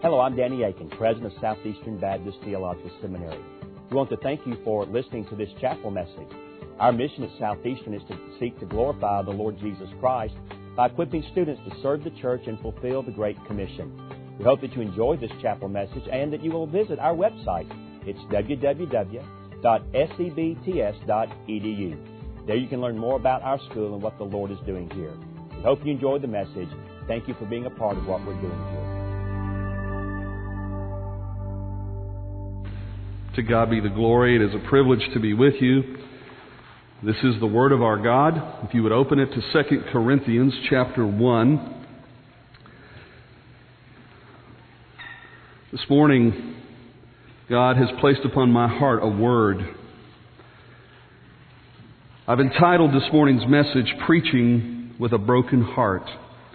Hello, I'm Danny Aiken, President of Southeastern Baptist Theological Seminary. We want to thank you for listening to this chapel message. Our mission at Southeastern is to seek to glorify the Lord Jesus Christ by equipping students to serve the church and fulfill the Great Commission. We hope that you enjoy this chapel message and that you will visit our website. It's www.sebts.edu. There you can learn more about our school and what the Lord is doing here. We hope you enjoyed the message. Thank you for being a part of what we're doing here. To God be the glory. It is a privilege to be with you. This is the Word of our God. If you would open it to 2 Corinthians chapter 1. This morning, God has placed upon my heart a word. I've entitled this morning's message, Preaching with a Broken Heart.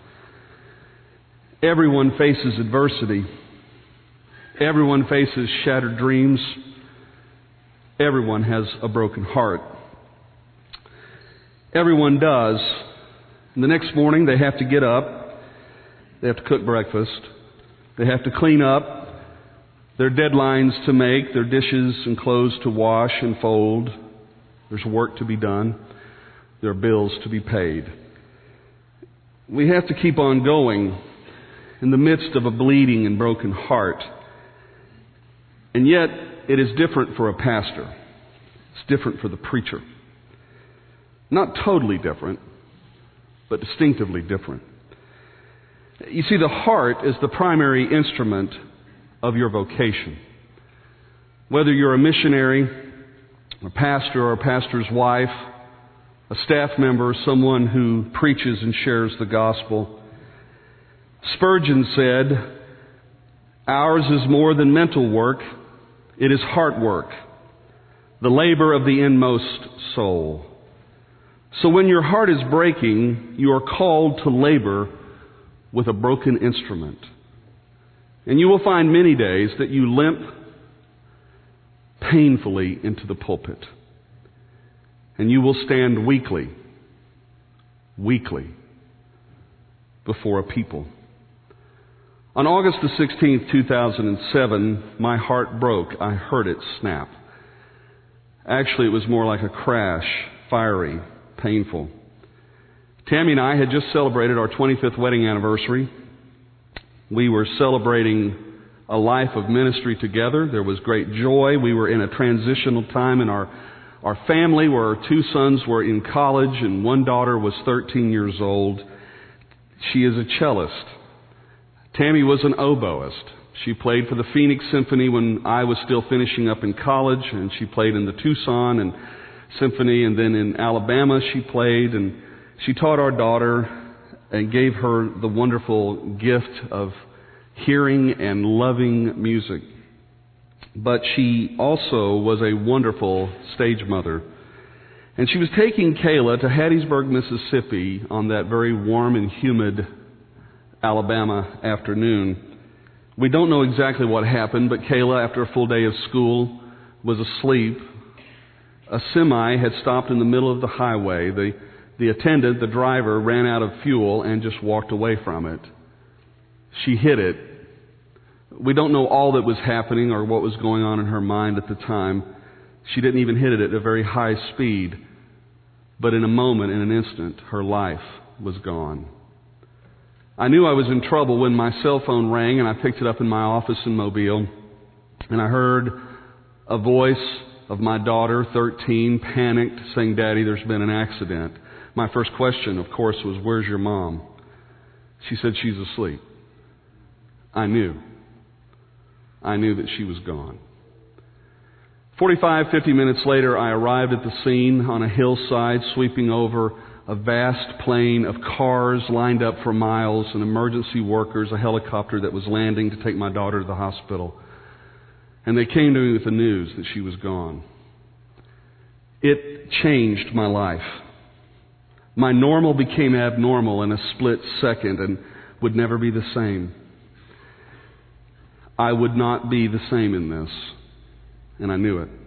Everyone faces adversity. Everyone faces shattered dreams. Everyone has a broken heart. Everyone does. And the next morning they have to get up. They have to cook breakfast. They have to clean up. There are deadlines to make. There are dishes and clothes to wash and fold. There's work to be done. There are bills to be paid. We have to keep on going in the midst of a bleeding and broken heart. And yet, it is different for a pastor. It's different for the preacher. Not totally different, but distinctively different. You see, the heart is the primary instrument of your vocation. Whether you're a missionary, a pastor or a pastor's wife, a staff member, someone who preaches and shares the gospel. Spurgeon said, "Ours is more than mental work. It is heart work, the labor of the inmost soul." So when your heart is breaking, you are called to labor with a broken instrument. And you will find many days that you limp painfully into the pulpit. And you will stand weakly before a people. On August the 16th, 2007, my heart broke. I heard it snap. Actually, it was more like a crash, fiery, painful. Tammy and I had just celebrated our 25th wedding anniversary. We were celebrating a life of ministry together. There was great joy. We were in a transitional time in our family where our two sons were in college and one daughter was 13 years old. She is a cellist. Tammy was an oboist. She played for the Phoenix Symphony when I was still finishing up in college, and she played in the Tucson and Symphony, and then in Alabama she played, and she taught our daughter and gave her the wonderful gift of hearing and loving music. But she also was a wonderful stage mother. And she was taking Kayla to Hattiesburg, Mississippi on that very warm and humid Alabama afternoon. We don't know exactly what happened, but Kayla, after a full day of school, was asleep. A semi had stopped in the middle of the highway. The attendant, the driver, ran out of fuel and just walked away from it. She hit it. We don't know all that was happening or what was going on in her mind at the time. She didn't even hit it at a very high speed. But in a moment, in an instant, her life was gone. I knew I was in trouble when my cell phone rang, and I picked it up in my office in Mobile. And I heard a voice of my daughter, 13, panicked, saying, "Daddy, there's been an accident." My first question, of course, was, "Where's your mom?" She said, "She's asleep." I knew that she was gone. 50 minutes later, I arrived at the scene on a hillside sweeping over a vast plain of cars lined up for miles and emergency workers, a helicopter that was landing to take my daughter to the hospital. And they came to me with the news that she was gone. It changed my life. My normal became abnormal in a split second and would never be the same. I would not be the same in this, and I knew it.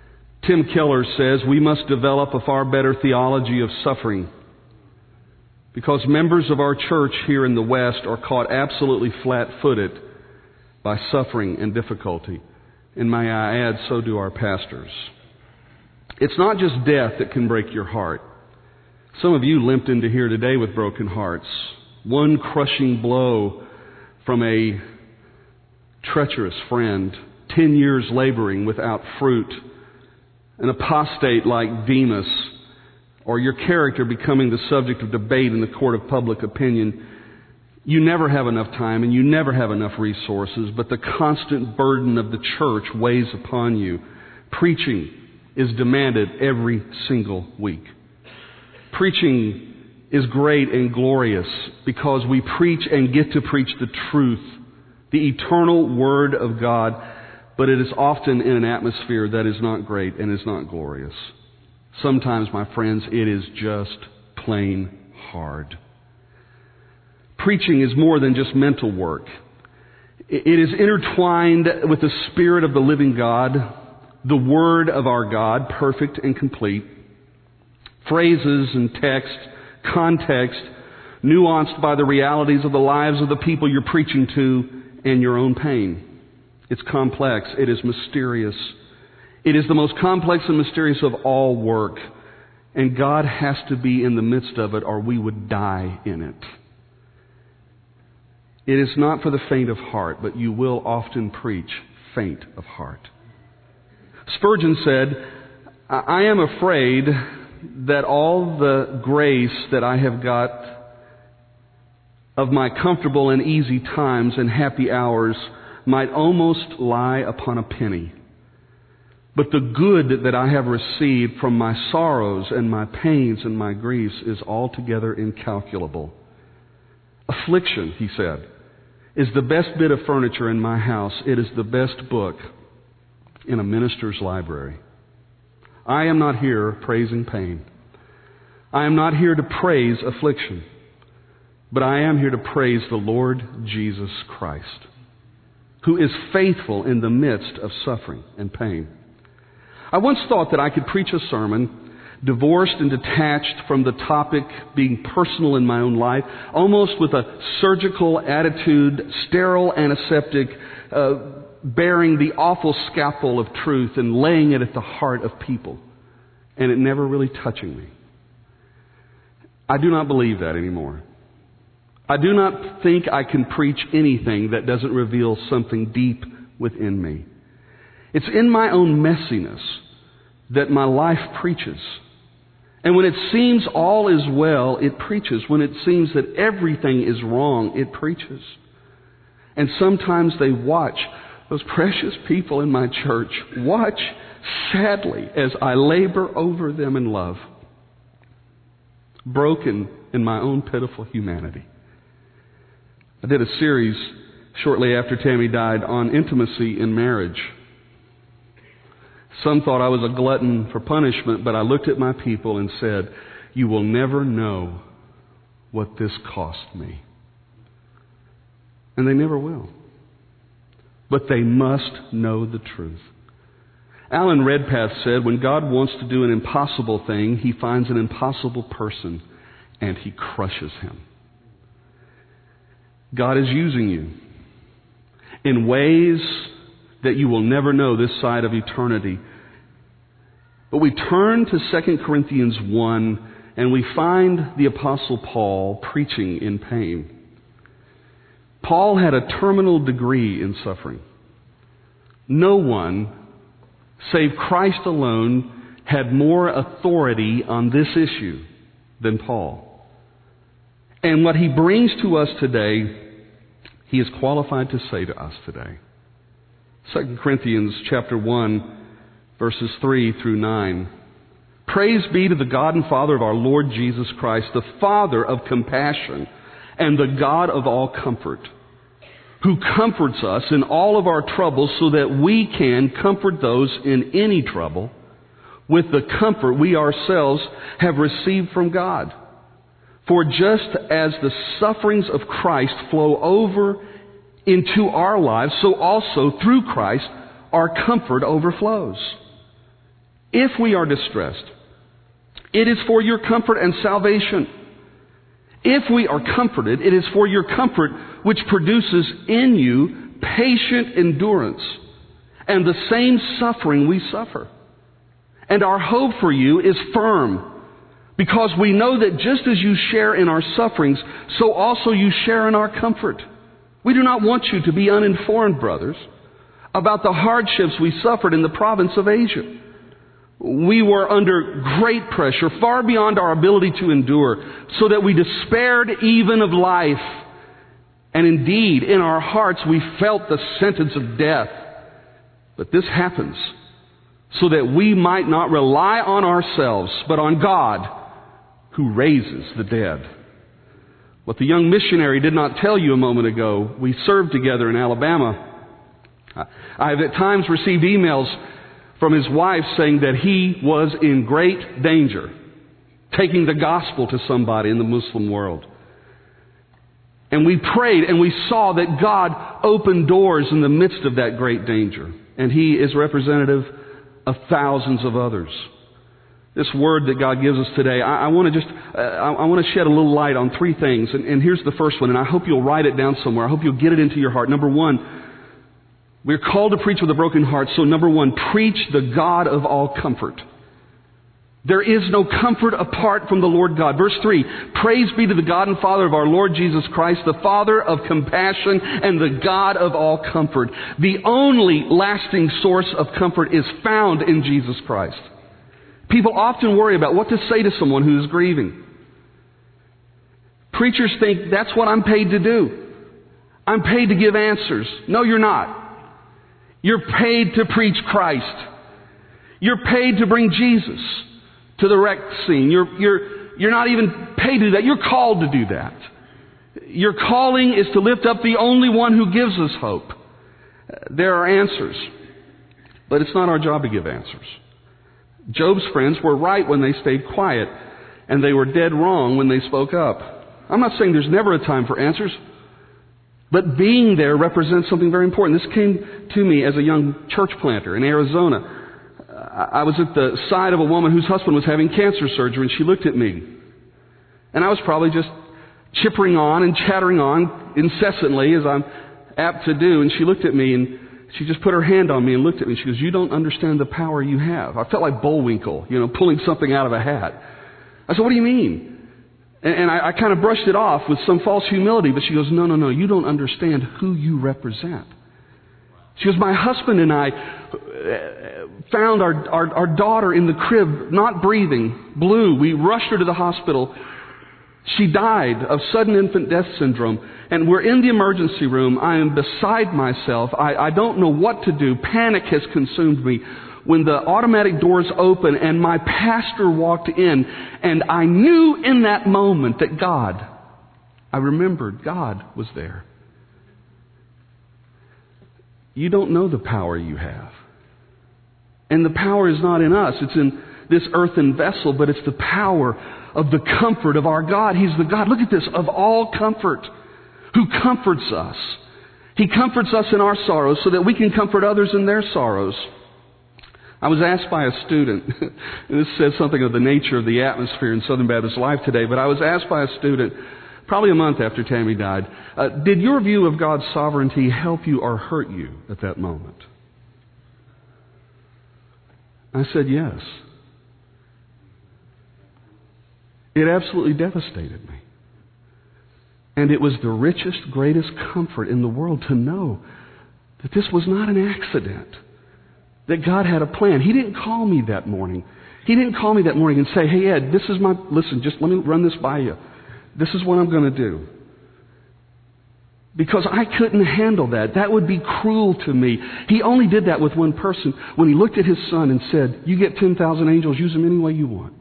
Tim Keller says we must develop a far better theology of suffering. because members of our church here in the West are caught absolutely flat-footed by suffering and difficulty. And may I add, so do our pastors. It's not just death that can break your heart. Some of you limped into here today with broken hearts. One crushing blow from a treacherous friend, 10 years laboring without fruit, an apostate like Demas, or your character becoming the subject of debate in the court of public opinion. You never have enough time and you never have enough resources, but the constant burden of the church weighs upon you. Preaching is demanded every single week. Preaching is great and glorious because we preach and get to preach the truth, the eternal Word of God, but it is often in an atmosphere that is not great and is not glorious. Sometimes, my friends, it is just plain hard. Preaching is more than just mental work. It is intertwined with the Spirit of the living God, the Word of our God, perfect and complete, phrases and text, context, nuanced by the realities of the lives of the people you're preaching to and your own pain. It's complex. It is mysterious. It is the most complex and mysterious of all work. And God has to be in the midst of it or we would die in it. It is not for the faint of heart, but you will often preach faint of heart. Spurgeon said, I am afraid that all the grace that I have got of my comfortable and easy times and happy hours might almost lie upon a penny. But the good that I have received from my sorrows and my pains and my griefs is altogether incalculable. Affliction, he said, is the best bit of furniture in my house. It is the best book in a minister's library. I am not here praising pain. I am not here to praise affliction. But I am here to praise the Lord Jesus Christ, who is faithful in the midst of suffering and pain. I once thought that I could preach a sermon divorced and detached from the topic being personal in my own life, almost with a surgical attitude, sterile, antiseptic, bearing the awful scalpel of truth and laying it at the heart of people, and it never really touching me. I do not believe that anymore. I do not think I can preach anything that doesn't reveal something deep within me. It's in my own messiness that my life preaches. And when it seems all is well, it preaches. When it seems that everything is wrong, it preaches. And sometimes they watch, those precious people in my church, watch sadly as I labor over them in love, broken in my own pitiful humanity. I did a series shortly after Tammy died on intimacy in marriage. Some thought I was a glutton for punishment, but I looked at my people and said, you will never know what this cost me. And they never will. But they must know the truth. Alan Redpath said, when God wants to do an impossible thing, He finds an impossible person and He crushes him. God is using you in ways that you will never know this side of eternity. But we turn to 2 Corinthians 1 and we find the Apostle Paul preaching in pain. Paul had a terminal degree in suffering. No one, save Christ alone, had more authority on this issue than Paul. And what he brings to us today, he is qualified to say to us today. 2 Corinthians chapter 1, verses 3 through 9. Praise be to the God and Father of our Lord Jesus Christ, the Father of compassion and the God of all comfort, who comforts us in all of our troubles so that we can comfort those in any trouble with the comfort we ourselves have received from God. For just as the sufferings of Christ flow over into our lives, so also through Christ our comfort overflows. If we are distressed, it is for your comfort and salvation. If we are comforted, it is for your comfort which produces in you patient endurance and the same suffering we suffer. And our hope for you is firm, because we know that just as you share in our sufferings, so also you share in our comfort. We do not want you to be uninformed, brothers, about the hardships we suffered in the province of Asia. We were under great pressure, far beyond our ability to endure, so that we despaired even of life. And indeed, in our hearts, we felt the sentence of death. But this happens so that we might not rely on ourselves, but on God, who raises the dead. What the young missionary did not tell you a moment ago, we served together in Alabama. I have at times received emails from his wife saying that he was in great danger, taking the gospel to somebody in the Muslim world. And we prayed and we saw that God opened doors in the midst of that great danger. And he is representative of thousands of others. This word that God gives us today, I want to shed a little light on three things. And here's the first one, and I hope you'll write it down somewhere. I hope you'll get it into your heart. Number one, we're called to preach with a broken heart. So number one, preach the God of all comfort. There is no comfort apart from the Lord God. Verse 3, praise be to the God and Father of our Lord Jesus Christ, the Father of compassion and the God of all comfort. The only lasting source of comfort is found in Jesus Christ. People often worry about what to say to someone who is grieving. Preachers think that's what I'm paid to do. I'm paid to give answers. No, you're not. You're paid to preach Christ. You're paid to bring Jesus to the wreck scene. You're not even paid to do that. You're called to do that. Your calling is to lift up the only one who gives us hope. There are answers, but it's not our job to give answers. Job's friends were right when they stayed quiet, and they were dead wrong when they spoke up. I'm not saying there's never a time for answers, but being there represents something very important. This came to me as a young church planter in Arizona. I was at the side of a woman whose husband was having cancer surgery, and she looked at me. And I was probably just chippering on and chattering on incessantly, as I'm apt to do. And she looked at me, and she just put her hand on me and looked at me. She goes, "You don't understand the power you have." I felt like Bullwinkle, pulling something out of a hat. I said, "What do you mean?" And I kind of brushed it off with some false humility. But she goes, No, you don't understand who you represent. She goes, "My husband and I found our daughter in the crib, not breathing, blue. We rushed her to the hospital. She died of sudden infant death syndrome. And we're in the emergency room. I am beside myself. I don't know what to do. Panic has consumed me. When the automatic doors open and my pastor walked in, and I knew in that moment that I remembered God was there." You don't know the power you have. And the power is not in us. It's in this earthen vessel, but it's the power of the comfort of our God. He's the God, look at this, of all comfort, who comforts us. He comforts us in our sorrows so that we can comfort others in their sorrows. I was asked by a student, and this says something of the nature of the atmosphere in Southern Baptist life today, but I was asked by a student, probably a month after Tammy died, did your view of God's sovereignty help you or hurt you at that moment? I said yes. It absolutely devastated me. And it was the richest, greatest comfort in the world to know that this was not an accident, that God had a plan. He didn't call me that morning. He didn't call me that morning and say, "Hey, Ed, listen, just let me run this by you. This is what I'm going to do." Because I couldn't handle that. That would be cruel to me. He only did that with one person when he looked at his son and said, "You get 10,000 angels, use them any way you want."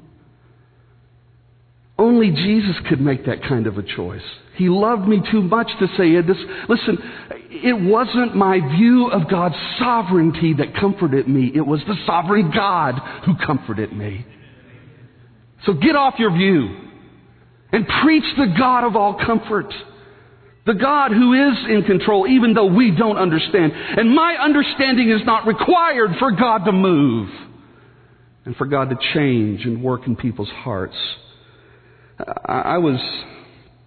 Only Jesus could make that kind of a choice. He loved me too much to say, "Ed, listen, it wasn't my view of God's sovereignty that comforted me. It was the sovereign God who comforted me." So get off your view and preach the God of all comfort. The God who is in control, even though we don't understand. And my understanding is not required for God to move and for God to change and work in people's hearts. I was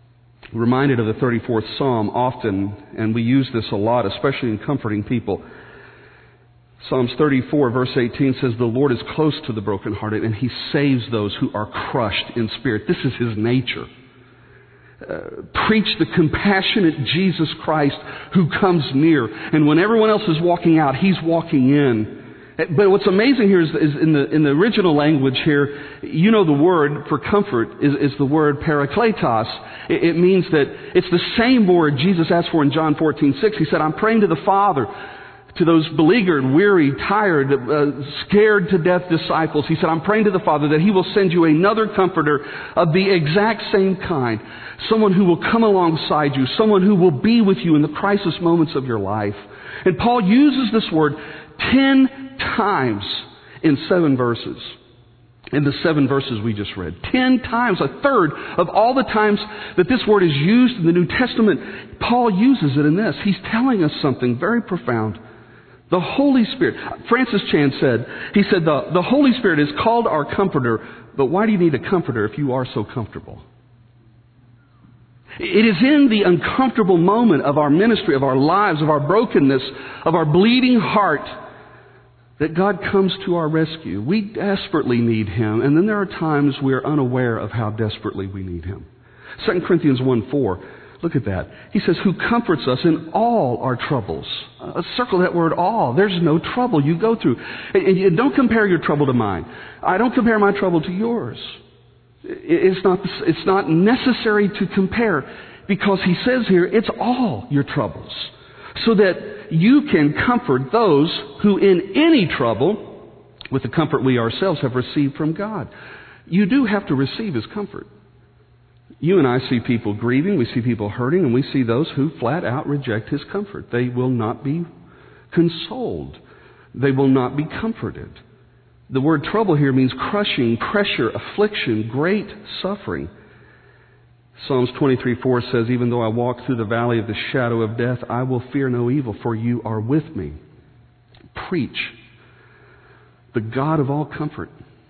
Reminded of the 34th Psalm often, and we use this a lot, especially in comforting people. Psalms 34 verse 18 says, "The Lord is close to the brokenhearted, and He saves those who are crushed in spirit." This is His nature. Preach the compassionate Jesus Christ who comes near. And when everyone else is walking out, He's walking in. But what's amazing here is in the original language here, you know the word for comfort is the word parakletos. It means that it's the same word Jesus asked for in John 14:6. He said, "I'm praying to the Father," to those beleaguered, weary, tired, scared to death disciples. He said, "I'm praying to the Father that He will send you another comforter of the exact same kind. Someone who will come alongside you. Someone who will be with you in the crisis moments of your life." And Paul uses this word 10 times in 7 verses. In the 7 verses we just read. 10 times, a third of all the times that this word is used in the New Testament, Paul uses it in this. He's telling us something very profound. The Holy Spirit. Francis Chan said, the Holy Spirit is called our comforter, but why do you need a comforter if you are so comfortable? It is in the uncomfortable moment of our ministry, of our lives, of our brokenness, of our bleeding heart, that God comes to our rescue. We desperately need Him, and then there are times we are unaware of how desperately we need Him. 2 Corinthians 1:4, look at that. He says, "Who comforts us in all our troubles." Circle that word all. There's no trouble you go through. And don't compare your trouble to mine. I don't compare my trouble to yours. It's not necessary to compare, because he says here, it's all your troubles, so that you can comfort those who in any trouble, with the comfort we ourselves have received from God. You do have to receive His comfort. You and I see people grieving, we see people hurting, and we see those who flat out reject His comfort. They will not be consoled. They will not be comforted. The word trouble here means crushing, pressure, affliction, great suffering. Psalms 23:4 says, "Even though I walk through the valley of the shadow of death, I will fear no evil, for You are with me." Preach the God of all comfort.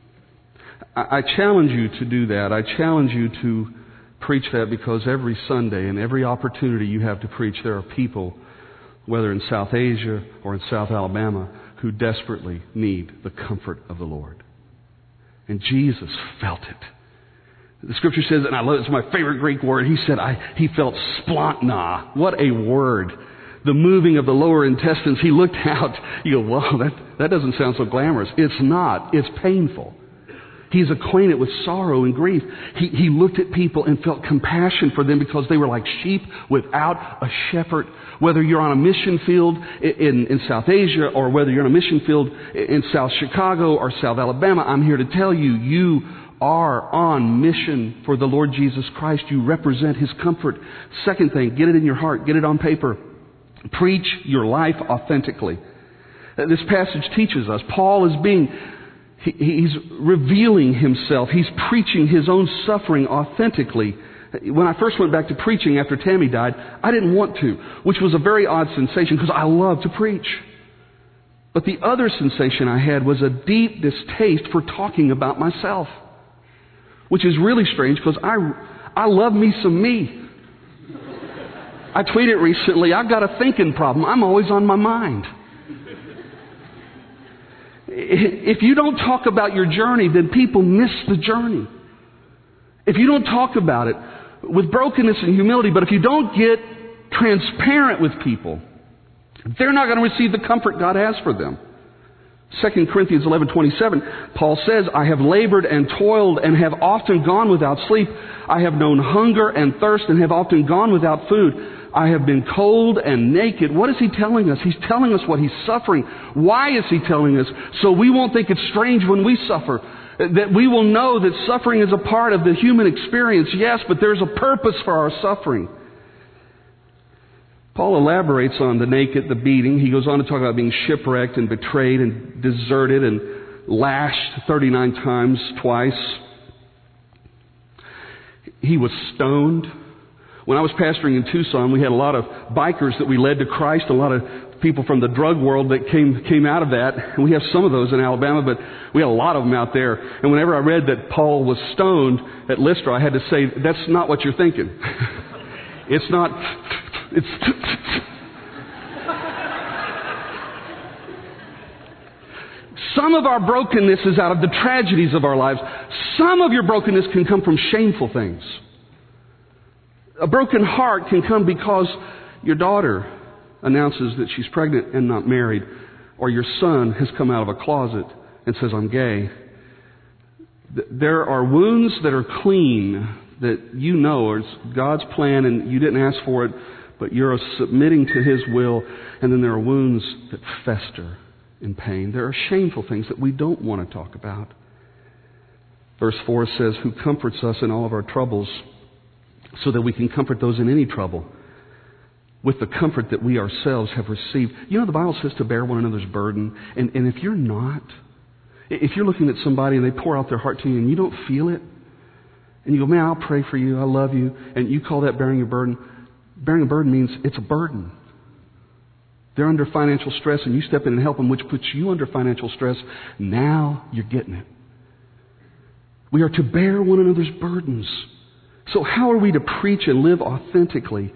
I challenge you to do that. I challenge you to preach that, because every Sunday and every opportunity you have to preach, there are people, whether in South Asia or in South Alabama, who desperately need the comfort of the Lord. And Jesus felt it. The Scripture says, and I love it, it's my favorite Greek word, He said, He felt splantna. What a word. The moving of the lower intestines. He looked out. You go, wow, that doesn't sound so glamorous. It's not. It's painful. He's acquainted with sorrow and grief. He looked at people and felt compassion for them, because they were like sheep without a shepherd. Whether you're on a mission field in South Asia, or whether you're on a mission field in South Chicago or South Alabama, I'm here to tell you, you are on mission for the Lord Jesus Christ. You represent His comfort. Second thing, get it in your heart. Get it on paper. Preach your life authentically. This passage teaches us. Paul is He's revealing himself. He's preaching his own suffering authentically. When I first went back to preaching after Tammy died, I didn't want to, which was a very odd sensation, because I love to preach. But the other sensation I had was a deep distaste for talking about myself, which is really strange, because I love me some me. I tweeted recently, I've got a thinking problem. I'm always on my mind. If you don't talk about your journey, then people miss the journey. If you don't talk about it with brokenness and humility, but if you don't get transparent with people, they're not going to receive the comfort God has for them. 2 Corinthians 11:27, Paul says, "I have labored and toiled and have often gone without sleep. I have known hunger and thirst and have often gone without food. I have been cold and naked." What is he telling us? He's telling us what he's suffering. Why is he telling us? So we won't think it's strange when we suffer. That we will know that suffering is a part of the human experience, yes, but there's a purpose for our suffering. Paul elaborates on the naked, the beating. He goes on to talk about being shipwrecked and betrayed and deserted and lashed 39 times, twice. He was stoned. When I was pastoring in Tucson, we had a lot of bikers that we led to Christ, a lot of people from the drug world that came out of that. And we have some of those in Alabama, but we had a lot of them out there. And whenever I read that Paul was stoned at Lystra, I had to say, that's not what you're thinking. It's not, it's... Some of our brokenness is out of the tragedies of our lives. Some of your brokenness can come from shameful things. A broken heart can come because your daughter announces that she's pregnant and not married, or your son has come out of a closet and says, I'm gay. There are wounds that are clean that you know are God's plan and you didn't ask for it, but you're submitting to His will. And then there are wounds that fester in pain. There are shameful things that we don't want to talk about. Verse 4 says, who comforts us in all of our troubles so that we can comfort those in any trouble with the comfort that we ourselves have received. You know, the Bible says to bear one another's burden. And if you're not, if you're looking at somebody and they pour out their heart to you and you don't feel it, and you go, man, I'll pray for you, I love you, and you call that bearing your burden. Bearing a burden means it's a burden. They're under financial stress and you step in and help them, which puts you under financial stress. Now you're getting it. We are to bear one another's burdens. So how are we to preach and live authentically?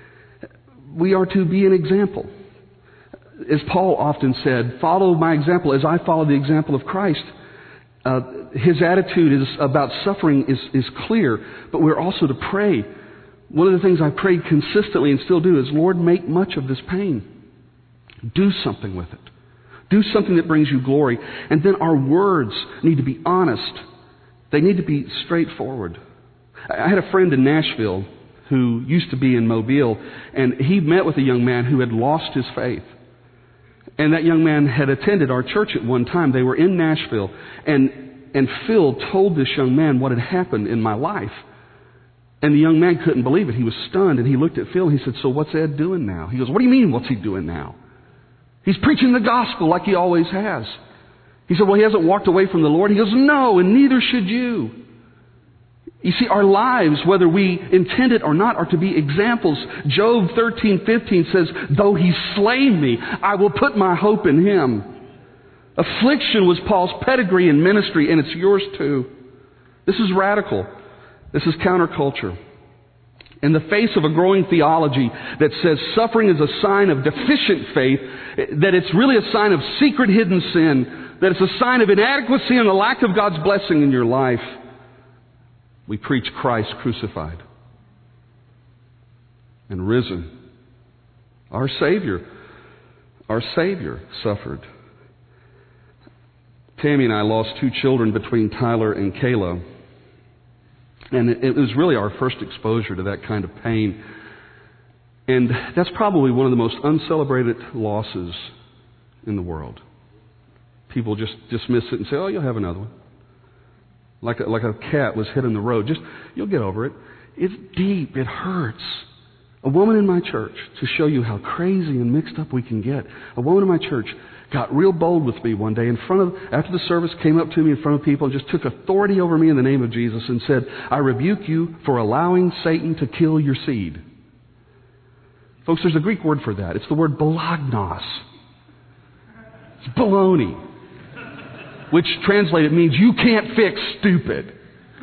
We are to be an example. As Paul often said, follow my example as I follow the example of Christ. His attitude about suffering is clear, but we're also to pray. One of the things I prayed consistently and still do is, Lord, make much of this pain. Do something with it. Do something that brings you glory. And then our words need to be honest. They need to be straightforward. I had a friend in Nashville who used to be in Mobile, and he met with a young man who had lost his faith. And that young man had attended our church at one time. They were in Nashville, and Phil told this young man what had happened in my life. And the young man couldn't believe it. He was stunned, and he looked at Phil and he said, so what's Ed doing now? He goes, what do you mean, what's he doing now? He's preaching the gospel like he always has. He said, well, he hasn't walked away from the Lord. He goes, no, and neither should you. You see, our lives, whether we intend it or not, are to be examples. Job 13:15 says, though he slay me, I will put my hope in him. Affliction was Paul's pedigree in ministry, and it's yours too. This is radical. This is counterculture. In the face of a growing theology that says suffering is a sign of deficient faith, that it's really a sign of secret hidden sin, that it's a sign of inadequacy and the lack of God's blessing in your life, we preach Christ crucified and risen. Our Savior suffered. Tammy and I lost 2 children between Tyler and Kayla. And it was really our first exposure to that kind of pain. And that's probably one of the most uncelebrated losses in the world. People just dismiss it and say, oh, you'll have another one. Like a cat was hit in the road. You'll get over it. It's deep. It hurts. A woman in my church, to show you how crazy and mixed up we can get, a woman in my church got real bold with me one day after the service, came up to me in front of people and just took authority over me in the name of Jesus and said, I rebuke you for allowing Satan to kill your seed. Folks, there's a Greek word for that. It's the word balagnos. It's baloney, which translated means you can't fix stupid.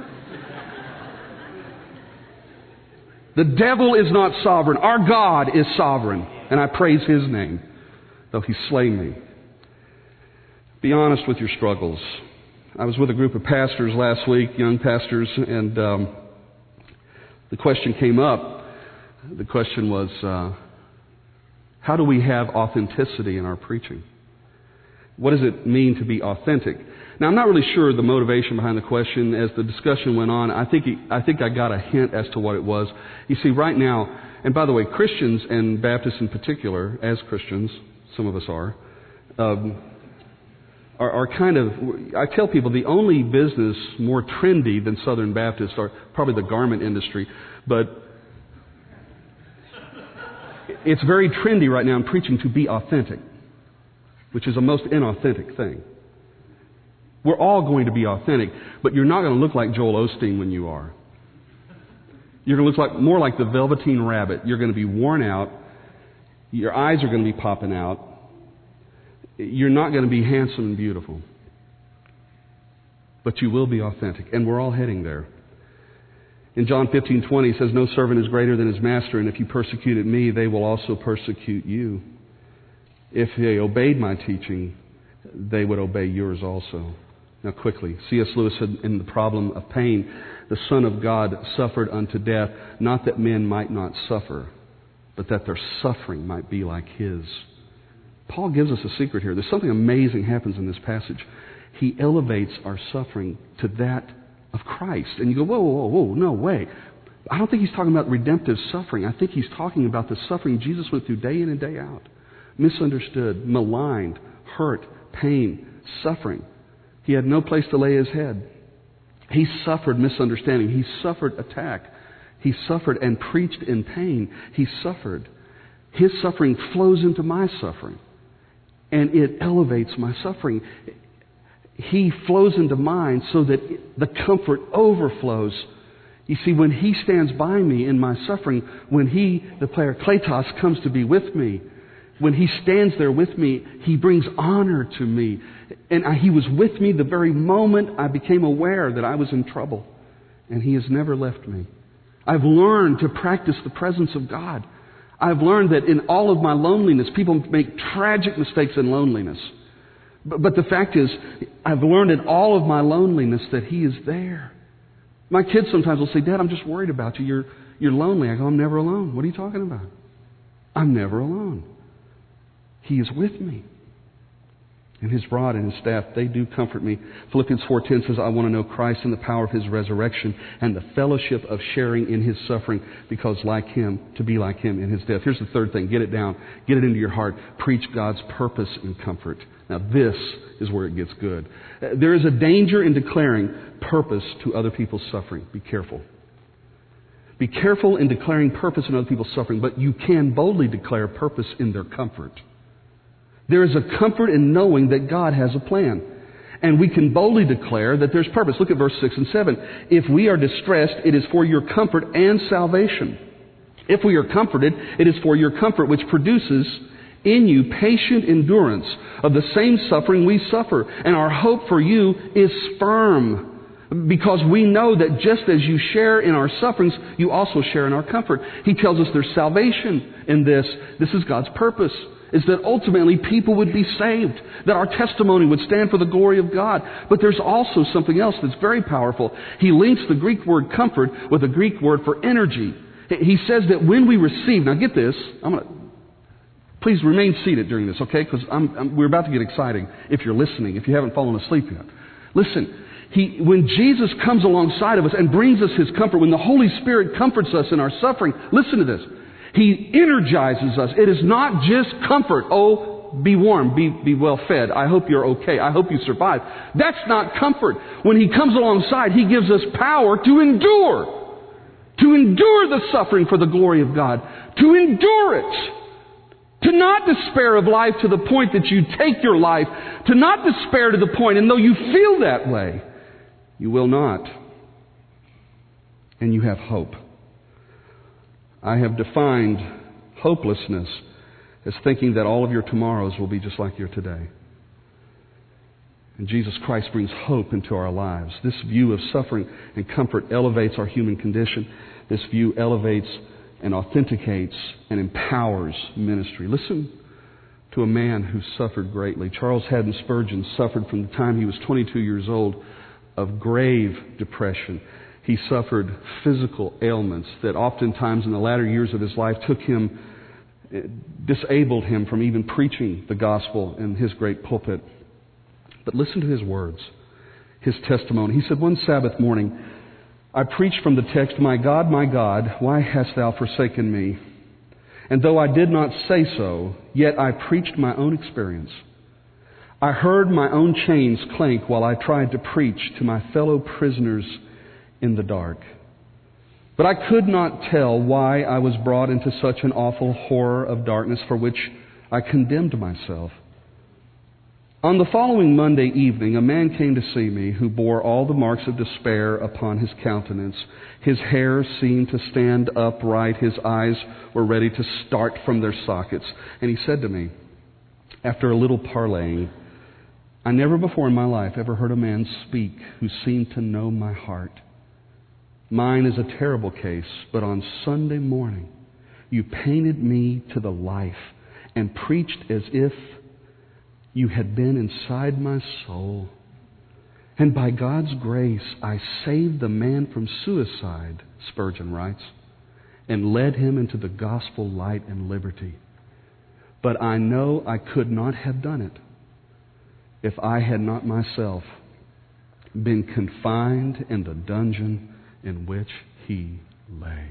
The devil is not sovereign. Our God is sovereign, and I praise His name, though He slay me. Be honest with your struggles. I was with a group of pastors last week, young pastors, and the question came up. The question was, how do we have authenticity in our preaching? What does it mean to be authentic? Now, I'm not really sure the motivation behind the question. As the discussion went on, I think I got a hint as to what it was. You see, right now, and by the way, Christians and Baptists in particular, as Christians, some of us are kind of, I tell people the only business more trendy than Southern Baptists are probably the garment industry. But it's very trendy right now in preaching to be authentic, which is a most inauthentic thing. We're all going to be authentic, but you're not going to look like Joel Osteen when you are. You're going to look more like the Velveteen Rabbit. You're going to be worn out. Your eyes are going to be popping out. You're not going to be handsome and beautiful. But you will be authentic, and we're all heading there. In John 15:20, he says, "No servant is greater than his master, and if you persecuted me, they will also persecute you. If they obeyed my teaching, they would obey yours also." Now quickly, C.S. Lewis said in The Problem of Pain, "The Son of God suffered unto death, not that men might not suffer, but that their suffering might be like His." Paul gives us a secret here. There's something amazing happens in this passage. He elevates our suffering to that of Christ. And you go, whoa, whoa, whoa, no way. I don't think he's talking about redemptive suffering. I think he's talking about the suffering Jesus went through day in and day out. Misunderstood, maligned, hurt, pain, suffering. He had no place to lay his head. He suffered misunderstanding. He suffered attack. He suffered and preached in pain. He suffered. His suffering flows into my suffering, and it elevates my suffering. He flows into mine so that the comfort overflows. You see, when He stands by me in my suffering, when He, the Parakletos, comes to be with me, when He stands there with me, He brings honor to me. And He was with me the very moment I became aware that I was in trouble. And He has never left me. I've learned to practice the presence of God. I've learned that in all of my loneliness, people make tragic mistakes in loneliness. But the fact is, I've learned in all of my loneliness that He is there. My kids sometimes will say, "Dad, I'm just worried about you. You're lonely." I go, "I'm never alone." "What are you talking about?" "I'm never alone. He is with me. And His rod and His staff, they do comfort me." Philippians 4:10 says, "I want to know Christ and the power of His resurrection and the fellowship of sharing in His suffering, because like Him, to be like Him in His death." Here's the third thing. Get it down. Get it into your heart. Preach God's purpose and comfort. Now this is where it gets good. There is a danger in declaring purpose to other people's suffering. Be careful. Be careful in declaring purpose in other people's suffering, but you can boldly declare purpose in their comfort. There is a comfort in knowing that God has a plan. And we can boldly declare that there's purpose. Look at verse 6 and 7. "If we are distressed, it is for your comfort and salvation. If we are comforted, it is for your comfort, which produces in you patient endurance of the same suffering we suffer. And our hope for you is firm, because we know that just as you share in our sufferings, you also share in our comfort." He tells us there's salvation in this. This is God's purpose, is that ultimately people would be saved, that our testimony would stand for the glory of God. But there's also something else that's very powerful. He links the Greek word comfort with a Greek word for energy. He says that when we receive, now get this, please remain seated during this, okay? Because we're about to get exciting if you're listening, if you haven't fallen asleep yet. Listen, when Jesus comes alongside of us and brings us His comfort, when the Holy Spirit comforts us in our suffering, listen to this. He energizes us. It is not just comfort. "Oh, be warm, be well fed. I hope you're okay. I hope you survive." That's not comfort. When He comes alongside, He gives us power to endure the suffering for the glory of God, to endure it, to not despair of life to the point that you take your life, to not despair to the point, and though you feel that way, you will not. And you have hope. I have defined hopelessness as thinking that all of your tomorrows will be just like your today. And Jesus Christ brings hope into our lives. This view of suffering and comfort elevates our human condition. This view elevates and authenticates and empowers ministry. Listen to a man who suffered greatly. Charles Haddon Spurgeon suffered from the time he was 22 years old of grave depression. He suffered physical ailments that oftentimes in the latter years of his life disabled him from even preaching the gospel in his great pulpit. But listen to his words, his testimony. He said, "One Sabbath morning, I preached from the text, 'My God, why hast thou forsaken me?' And though I did not say so, yet I preached my own experience. I heard my own chains clank while I tried to preach to my fellow prisoners in the dark. But I could not tell why I was brought into such an awful horror of darkness for which I condemned myself. On the following Monday evening, a man came to see me who bore all the marks of despair upon his countenance. His hair seemed to stand upright. His eyes were ready to start from their sockets. And he said to me, after a little parleying, 'I never before in my life ever heard a man speak who seemed to know my heart. Mine is a terrible case, but on Sunday morning, you painted me to the life and preached as if you had been inside my soul. And by God's grace, I saved the man from suicide, Spurgeon writes, and led him into the gospel light and liberty. But I know I could not have done it if I had not myself been confined in the dungeon in which he lay.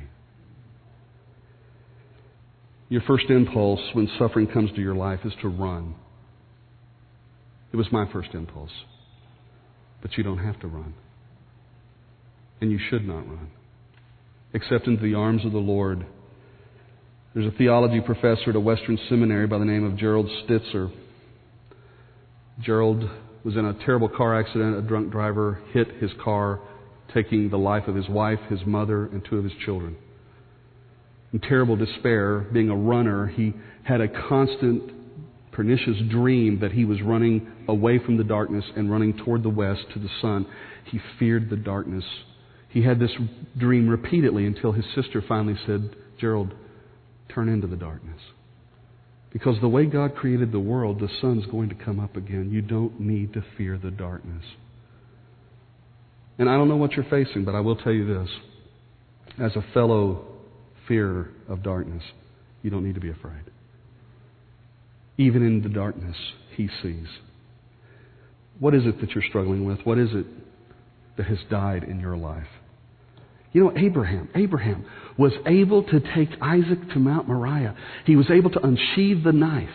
Your first impulse when suffering comes to your life is to run. It was my first impulse. But you don't have to run. And you should not run. Except into the arms of the Lord. There's a theology professor at a Western seminary by the name of Gerald Stitzer. Gerald was in a terrible car accident. A drunk driver hit his car, taking the life of his wife, his mother, and 2 of his children. In terrible despair, being a runner, he had a constant, pernicious dream that he was running away from the darkness and running toward the west to the sun. He feared the darkness. He had this dream repeatedly until his sister finally said, "Gerald, turn into the darkness. Because the way God created the world, the sun's going to come up again. You don't need to fear the darkness." And I don't know what you're facing, but I will tell you this. As a fellow fearer of darkness, you don't need to be afraid. Even in the darkness, He sees. What is it that you're struggling with? What is it that has died in your life? You know, Abraham was able to take Isaac to Mount Moriah. He was able to unsheathe the knife.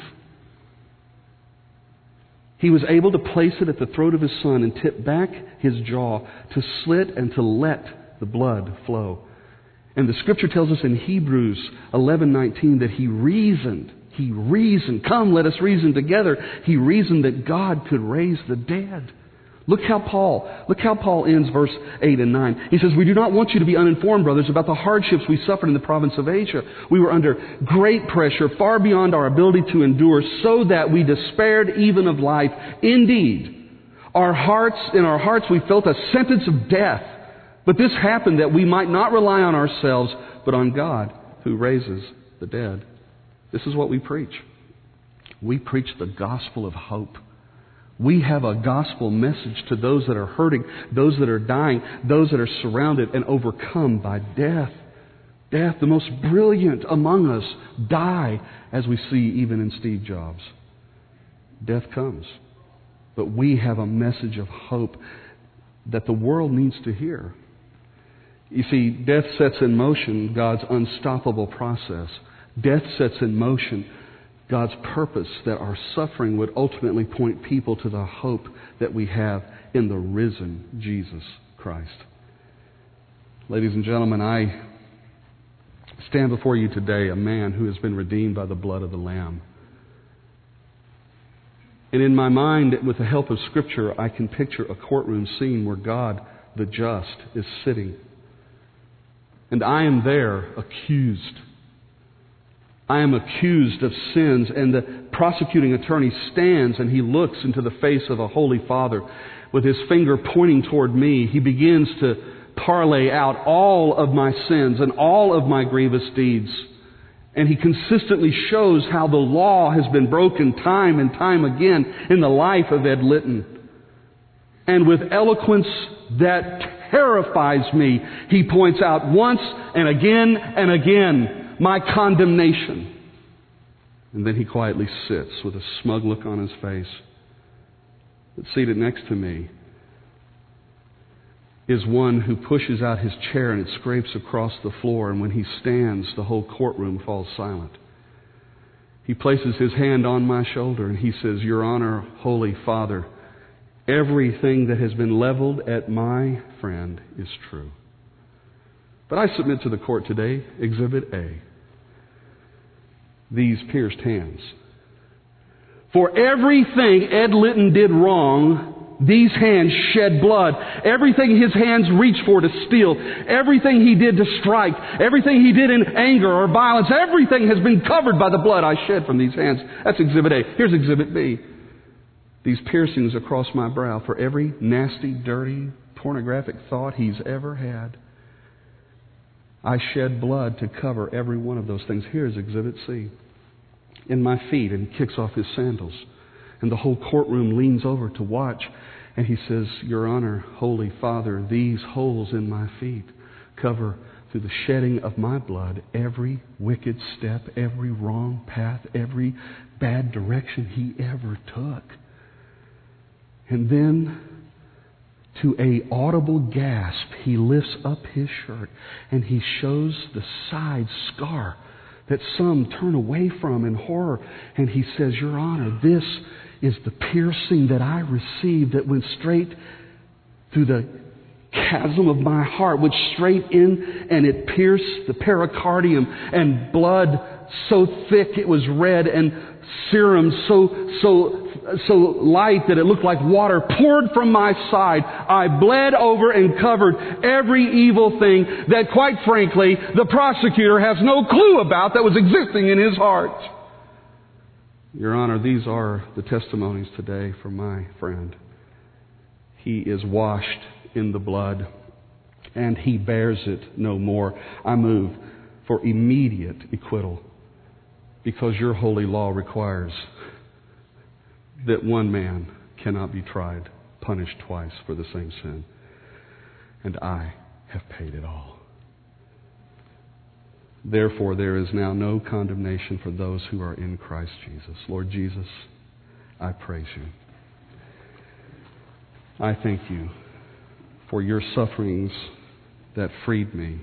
He was able to place it at the throat of his son and tip back his jaw to slit and to let the blood flow. And the Scripture tells us in Hebrews 11:19 that he reasoned. Come, let us reason together. He reasoned that God could raise the dead. Look how Paul ends verse 8 and 9. He says, "We do not want you to be uninformed, brothers, about the hardships we suffered in the province of Asia. We were under great pressure, far beyond our ability to endure, so that we despaired even of life. Indeed, in our hearts we felt a sentence of death. But this happened that we might not rely on ourselves, but on God who raises the dead." This is what we preach. We preach the gospel of hope. We have a gospel message to those that are hurting, those that are dying, those that are surrounded and overcome by death. Death, the most brilliant among us, die, as we see even in Steve Jobs. Death comes. But we have a message of hope that the world needs to hear. You see, death sets in motion God's unstoppable process. Death sets in motion God's purpose that our suffering would ultimately point people to the hope that we have in the risen Jesus Christ. Ladies and gentlemen, I stand before you today a man who has been redeemed by the blood of the Lamb. And in my mind, with the help of Scripture, I can picture a courtroom scene where God, the just, is sitting. And I am there accused. I am accused of sins, and the prosecuting attorney stands and he looks into the face of a holy Father with his finger pointing toward me. He begins to parlay out all of my sins and all of my grievous deeds. And he consistently shows how the law has been broken time and time again in the life of Ed Litton. And with eloquence that terrifies me, he points out once and again my condemnation. And then he quietly sits with a smug look on his face. But seated next to me is one who pushes out his chair and it scrapes across the floor, and when he stands, the whole courtroom falls silent. He places his hand on my shoulder and he says, "Your Honor, Holy Father, everything that has been leveled at my friend is true." But I submit to the court today, Exhibit A, these pierced hands. For everything Ed Litton did wrong, these hands shed blood. Everything his hands reached for to steal, everything he did to strike, everything he did in anger or violence, everything has been covered by the blood I shed from these hands. That's Exhibit A. Here's Exhibit B. These piercings across my brow for every nasty, dirty, pornographic thought he's ever had. I shed blood to cover every one of those things. Here's Exhibit C. In my feet, and he kicks off his sandals. And the whole courtroom leans over to watch. And he says, Your Honor, Holy Father, these holes in my feet cover, through the shedding of my blood, every wicked step, every wrong path, every bad direction he ever took. And then, to a audible gasp, he lifts up his shirt and he shows the side scar that some turn away from in horror. And he says, Your Honor, this is the piercing that I received that went straight through the chasm of my heart, went straight in, and it pierced the pericardium, and blood so thick it was red, and serum so light that it looked like water poured from my side. I bled over and covered every evil thing that, quite frankly, the prosecutor has no clue about that was existing in his heart. Your Honor, these are the testimonies today from my friend. He is washed in the blood, and he bears it no more. I move for immediate acquittal, because your holy law requires that one man cannot be tried, punished twice for the same sin. And I have paid it all. Therefore, there is now no condemnation for those who are in Christ Jesus. Lord Jesus, I praise you. I thank you for your sufferings that freed me,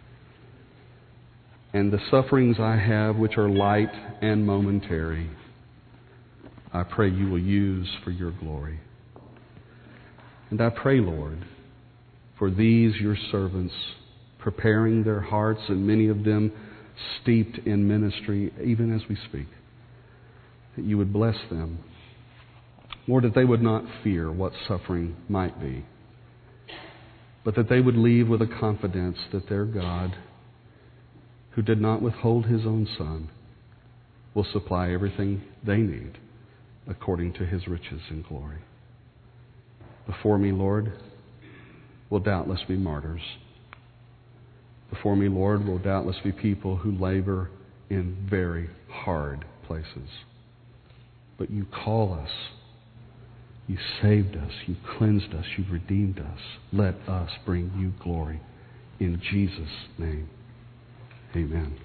and the sufferings I have, which are light and momentary, I pray you will use for your glory. And I pray, Lord, for these your servants, preparing their hearts, and many of them steeped in ministry, even as we speak, that you would bless them. Lord, that they would not fear what suffering might be, but that they would leave with a confidence that their God, who did not withhold his own Son, will supply everything they need according to his riches and glory. Before me, Lord, will doubtless be martyrs. Before me, Lord, will doubtless be people who labor in very hard places. But you call us. You saved us. You cleansed us. You redeemed us. Let us bring you glory. In Jesus' name, amen.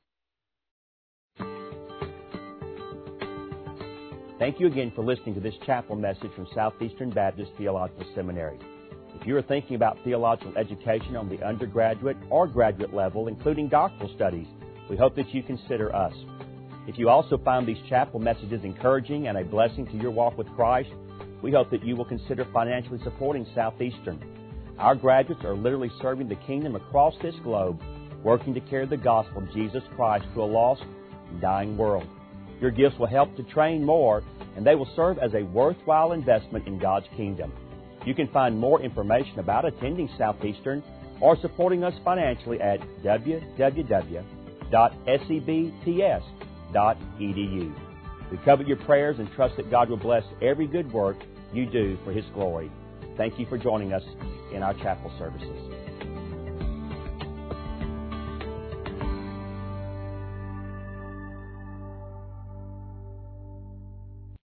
Thank you again for listening to this chapel message from Southeastern Baptist Theological Seminary. If you are thinking about theological education on the undergraduate or graduate level, including doctoral studies, we hope that you consider us. If you also find these chapel messages encouraging and a blessing to your walk with Christ, we hope that you will consider financially supporting Southeastern. Our graduates are literally serving the kingdom across this globe, working to carry the gospel of Jesus Christ to a lost and dying world. Your gifts will help to train more, and they will serve as a worthwhile investment in God's kingdom. You can find more information about attending Southeastern or supporting us financially at www.sebts.edu. We covet your prayers and trust that God will bless every good work you do for His glory. Thank you for joining us in our chapel services.